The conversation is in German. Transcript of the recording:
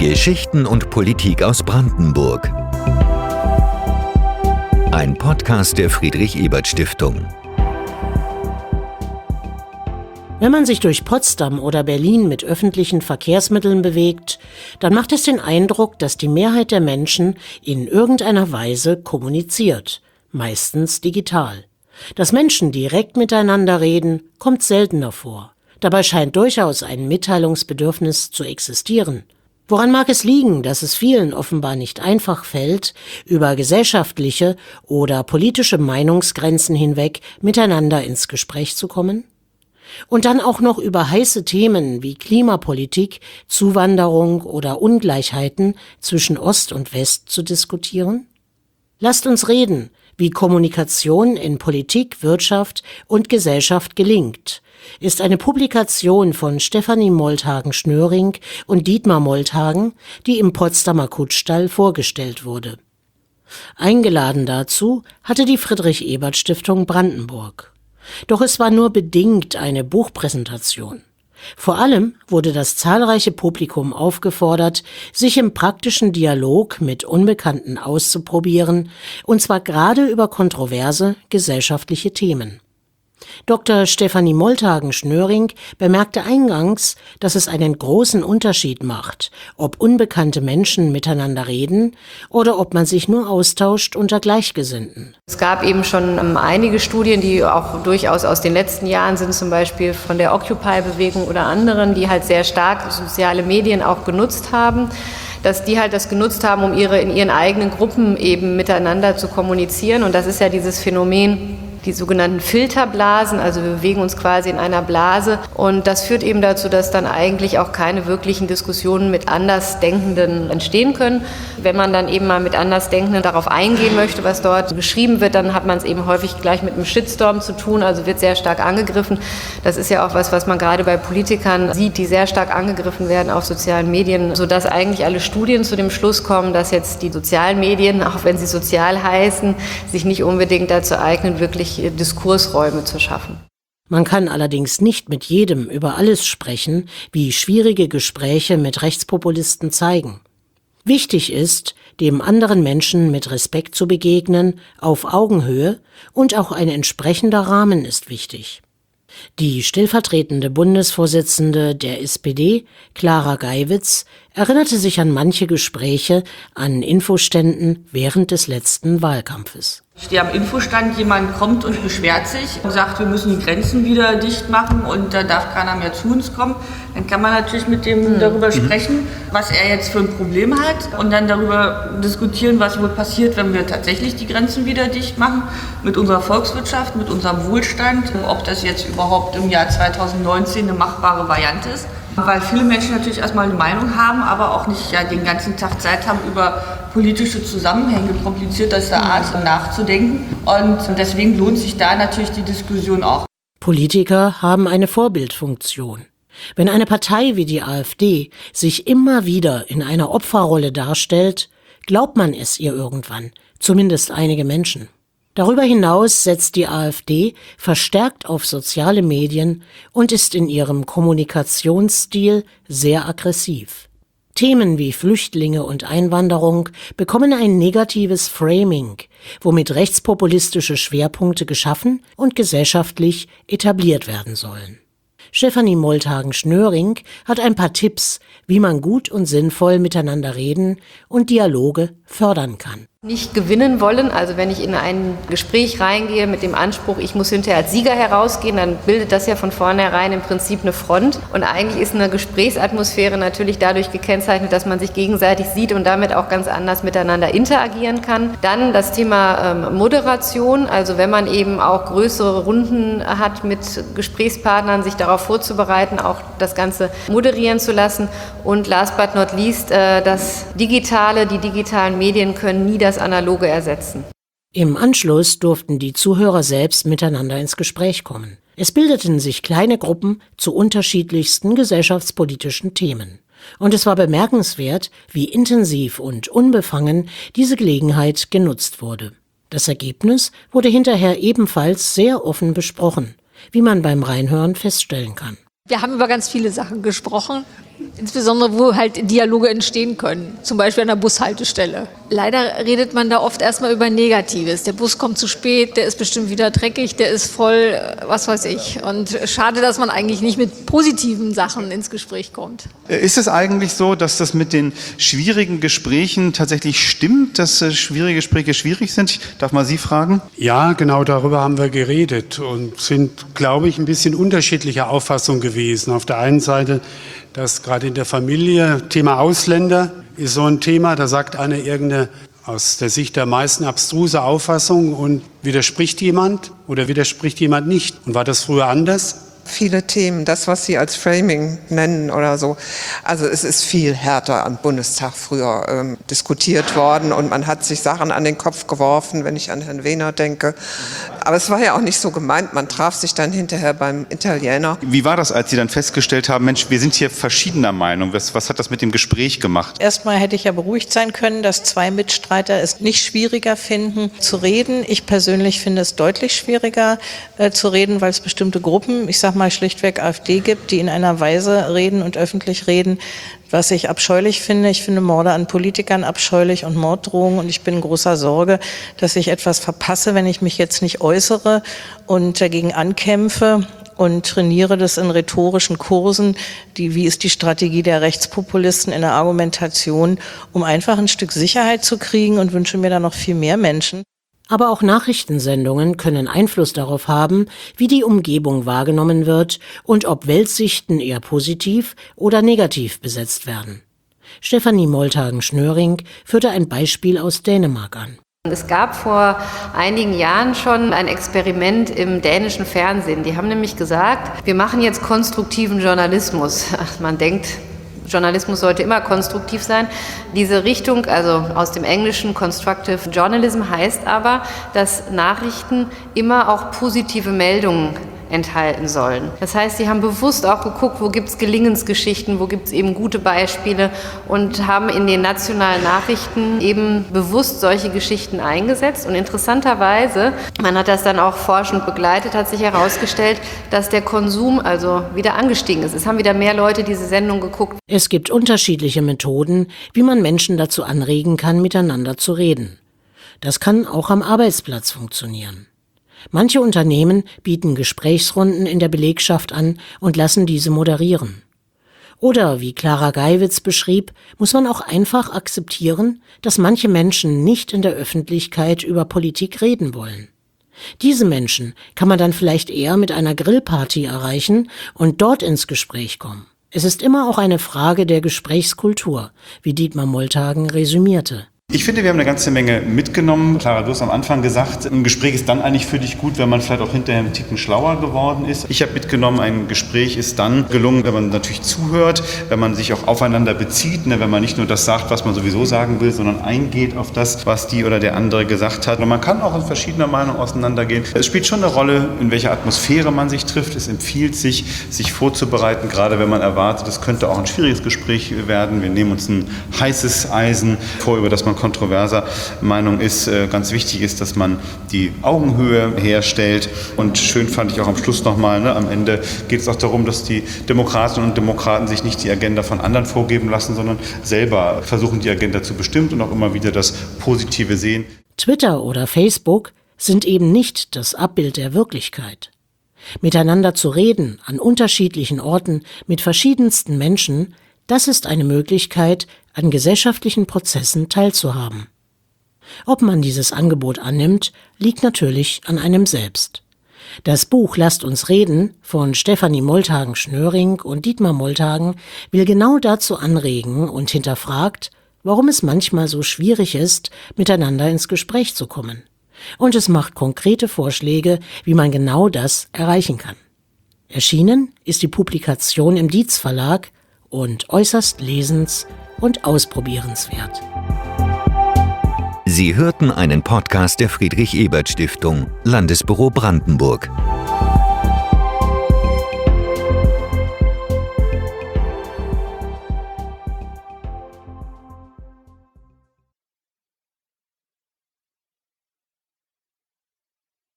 Geschichten und Politik aus Brandenburg. Ein Podcast der Friedrich-Ebert-Stiftung. Wenn man sich durch Potsdam oder Berlin mit öffentlichen Verkehrsmitteln bewegt, dann macht es den Eindruck, dass die Mehrheit der Menschen in irgendeiner Weise kommuniziert, meistens digital. Dass Menschen direkt miteinander reden, kommt seltener vor. Dabei scheint durchaus ein Mitteilungsbedürfnis zu existieren. Woran mag es liegen, dass es vielen offenbar nicht einfach fällt, über gesellschaftliche oder politische Meinungsgrenzen hinweg miteinander ins Gespräch zu kommen? Und dann auch noch über heiße Themen wie Klimapolitik, Zuwanderung oder Ungleichheiten zwischen Ost und West zu diskutieren? Lasst uns reden, wie Kommunikation in Politik, Wirtschaft und Gesellschaft gelingt, ist eine Publikation von Stefanie Molthagen-Schnöring und Dietmar Molthagen, die im Potsdamer Kutschstall vorgestellt wurde. Eingeladen dazu hatte die Friedrich-Ebert-Stiftung Brandenburg. Doch es war nur bedingt eine Buchpräsentation. Vor allem wurde das zahlreiche Publikum aufgefordert, sich im praktischen Dialog mit Unbekannten auszuprobieren, und zwar gerade über kontroverse gesellschaftliche Themen. Dr. Stefanie Molthagen-Schnöring bemerkte eingangs, dass es einen großen Unterschied macht, ob unbekannte Menschen miteinander reden oder ob man sich nur austauscht unter Gleichgesinnten. Es gab eben schon einige Studien, die auch durchaus aus den letzten Jahren sind, zum Beispiel von der Occupy-Bewegung oder anderen, die halt sehr stark soziale Medien auch genutzt haben, dass die halt das genutzt haben, um in ihren eigenen Gruppen eben miteinander zu kommunizieren. Und das ist ja dieses Phänomen, die sogenannten Filterblasen, also wir bewegen uns quasi in einer Blase, und das führt eben dazu, dass dann eigentlich auch keine wirklichen Diskussionen mit Andersdenkenden entstehen können. Wenn man dann eben mal mit Andersdenkenden darauf eingehen möchte, was dort geschrieben wird, dann hat man es eben häufig gleich mit einem Shitstorm zu tun, also wird sehr stark angegriffen. Das ist ja auch was man gerade bei Politikern sieht, die sehr stark angegriffen werden auf sozialen Medien, sodass eigentlich alle Studien zu dem Schluss kommen, dass jetzt die sozialen Medien, auch wenn sie sozial heißen, sich nicht unbedingt dazu eignen, wirklich Diskursräume zu schaffen. Man kann allerdings nicht mit jedem über alles sprechen, wie schwierige Gespräche mit Rechtspopulisten zeigen. Wichtig ist, dem anderen Menschen mit Respekt zu begegnen, auf Augenhöhe, und auch ein entsprechender Rahmen ist wichtig. Die stellvertretende Bundesvorsitzende der SPD, Clara Geiwitz, erinnerte sich an manche Gespräche an Infoständen während des letzten Wahlkampfes. Ich stehe am Infostand, jemand kommt und beschwert sich und sagt, wir müssen die Grenzen wieder dicht machen und da darf keiner mehr zu uns kommen. Dann kann man natürlich mit dem darüber sprechen, was er jetzt für ein Problem hat, und dann darüber diskutieren, was wohl passiert, wenn wir tatsächlich die Grenzen wieder dicht machen, mit unserer Volkswirtschaft, mit unserem Wohlstand, ob das jetzt überhaupt im Jahr 2019 eine machbare Variante ist. Weil viele Menschen natürlich erstmal eine Meinung haben, aber auch nicht den ganzen Tag Zeit haben, über politische Zusammenhänge komplizierter Art nachzudenken. Und deswegen lohnt sich da natürlich die Diskussion auch. Politiker haben eine Vorbildfunktion. Wenn eine Partei wie die AfD sich immer wieder in einer Opferrolle darstellt, glaubt man es ihr irgendwann, zumindest einige Menschen. Darüber hinaus setzt die AfD verstärkt auf soziale Medien und ist in ihrem Kommunikationsstil sehr aggressiv. Themen wie Flüchtlinge und Einwanderung bekommen ein negatives Framing, womit rechtspopulistische Schwerpunkte geschaffen und gesellschaftlich etabliert werden sollen. Stefanie Molthagen-Schnöring hat ein paar Tipps, wie man gut und sinnvoll miteinander reden und Dialoge fördern kann. Nicht gewinnen wollen, also wenn ich in ein Gespräch reingehe mit dem Anspruch, ich muss hinterher als Sieger herausgehen, dann bildet das ja von vornherein im Prinzip eine Front. Und eigentlich ist eine Gesprächsatmosphäre natürlich dadurch gekennzeichnet, dass man sich gegenseitig sieht und damit auch ganz anders miteinander interagieren kann. Dann das Thema Moderation, also wenn man eben auch größere Runden hat mit Gesprächspartnern, sich darauf vorzubereiten, auch das Ganze moderieren zu lassen. Und last but not least, die digitalen Medien können nie das Analoge ersetzen. Im Anschluss durften die Zuhörer selbst miteinander ins Gespräch kommen. Es bildeten sich kleine Gruppen zu unterschiedlichsten gesellschaftspolitischen Themen. Und es war bemerkenswert, wie intensiv und unbefangen diese Gelegenheit genutzt wurde. Das Ergebnis wurde hinterher ebenfalls sehr offen besprochen, wie man beim Reinhören feststellen kann. Wir haben über ganz viele Sachen gesprochen. Insbesondere, wo halt Dialoge entstehen können, zum Beispiel an der Bushaltestelle. Leider redet man da oft erstmal über Negatives. Der Bus kommt zu spät, der ist bestimmt wieder dreckig, der ist voll, was weiß ich. Und schade, dass man eigentlich nicht mit positiven Sachen ins Gespräch kommt. Ist es eigentlich so, dass das mit den schwierigen Gesprächen tatsächlich stimmt, dass schwierige Gespräche schwierig sind? Ich darf mal Sie fragen. Ja, genau darüber haben wir geredet und sind, glaube ich, ein bisschen unterschiedlicher Auffassung gewesen. Auf der einen Seite, dass gerade in der Familie, Thema Ausländer ist so ein Thema, da sagt einer irgendeine aus der Sicht der meisten abstruse Auffassung und widerspricht jemand oder widerspricht jemand nicht. Und war das früher anders? Viele Themen, das, was Sie als Framing nennen oder so. Also es ist viel härter am Bundestag früher diskutiert worden und man hat sich Sachen an den Kopf geworfen, wenn ich an Herrn Wehner denke. Aber es war ja auch nicht so gemeint, man traf sich dann hinterher beim Italiener. Wie war das, als Sie dann festgestellt haben, Mensch, wir sind hier verschiedener Meinung? Was hat das mit dem Gespräch gemacht? Erstmal hätte ich ja beruhigt sein können, dass zwei Mitstreiter es nicht schwieriger finden zu reden. Ich persönlich finde es deutlich schwieriger zu reden, weil es bestimmte Gruppen, ich sage mal schlichtweg AfD gibt, die in einer Weise reden und öffentlich reden, was ich abscheulich finde. Ich finde Morde an Politikern abscheulich und Morddrohungen und ich bin in großer Sorge, dass ich etwas verpasse, wenn ich mich jetzt nicht äußere und dagegen ankämpfe und trainiere das in rhetorischen Kursen, wie ist die Strategie der Rechtspopulisten in der Argumentation, um einfach ein Stück Sicherheit zu kriegen und wünsche mir da noch viel mehr Menschen. Aber auch Nachrichtensendungen können Einfluss darauf haben, wie die Umgebung wahrgenommen wird und ob Weltsichten eher positiv oder negativ besetzt werden. Stefanie Molthagen-Schnöring führte ein Beispiel aus Dänemark an. Es gab vor einigen Jahren schon ein Experiment im dänischen Fernsehen. Die haben nämlich gesagt, wir machen jetzt konstruktiven Journalismus. Man denkt, Journalismus sollte immer konstruktiv sein. Diese Richtung, also aus dem Englischen Constructive Journalism, heißt aber, dass Nachrichten immer auch positive Meldungen enthalten sollen. Das heißt, sie haben bewusst auch geguckt, wo gibt es Gelingensgeschichten, wo gibt es eben gute Beispiele und haben in den nationalen Nachrichten eben bewusst solche Geschichten eingesetzt. Und interessanterweise, man hat das dann auch forschend begleitet, hat sich herausgestellt, dass der Konsum also wieder angestiegen ist. Es haben wieder mehr Leute diese Sendung geguckt. Es gibt unterschiedliche Methoden, wie man Menschen dazu anregen kann, miteinander zu reden. Das kann auch am Arbeitsplatz funktionieren. Manche Unternehmen bieten Gesprächsrunden in der Belegschaft an und lassen diese moderieren. Oder, wie Clara Geiwitz beschrieb, muss man auch einfach akzeptieren, dass manche Menschen nicht in der Öffentlichkeit über Politik reden wollen. Diese Menschen kann man dann vielleicht eher mit einer Grillparty erreichen und dort ins Gespräch kommen. Es ist immer auch eine Frage der Gesprächskultur, wie Dietmar Molthagen resümierte. Ich finde, wir haben eine ganze Menge mitgenommen. Clara, du hast am Anfang gesagt, ein Gespräch ist dann eigentlich für dich gut, wenn man vielleicht auch hinterher einen Ticken schlauer geworden ist. Ich habe mitgenommen, ein Gespräch ist dann gelungen, wenn man natürlich zuhört, wenn man sich auch aufeinander bezieht, wenn man nicht nur das sagt, was man sowieso sagen will, sondern eingeht auf das, was die oder der andere gesagt hat. Und man kann auch in verschiedener Meinung auseinandergehen. Es spielt schon eine Rolle, in welcher Atmosphäre man sich trifft. Es empfiehlt sich, sich vorzubereiten, gerade wenn man erwartet, es könnte auch ein schwieriges Gespräch werden. Wir nehmen uns ein heißes Eisen vor, über das man kontroverser Meinung ist. Ganz wichtig ist, dass man die Augenhöhe herstellt. Und schön fand ich auch am Schluss nochmal, am Ende geht es auch darum, dass die Demokratinnen und Demokraten sich nicht die Agenda von anderen vorgeben lassen, sondern selber versuchen, die Agenda zu bestimmen und auch immer wieder das Positive sehen. Twitter oder Facebook sind eben nicht das Abbild der Wirklichkeit. Miteinander zu reden, an unterschiedlichen Orten, mit verschiedensten Menschen, das ist eine Möglichkeit, an gesellschaftlichen Prozessen teilzuhaben. Ob man dieses Angebot annimmt, liegt natürlich an einem selbst. Das Buch Lasst uns reden von Stefanie Molthagen-Schnöring und Dietmar Molthagen will genau dazu anregen und hinterfragt, warum es manchmal so schwierig ist, miteinander ins Gespräch zu kommen. Und es macht konkrete Vorschläge, wie man genau das erreichen kann. Erschienen ist die Publikation im Dietz Verlag und äußerst lesens- und ausprobierenswert. Sie hörten einen Podcast der Friedrich-Ebert-Stiftung, Landesbüro Brandenburg.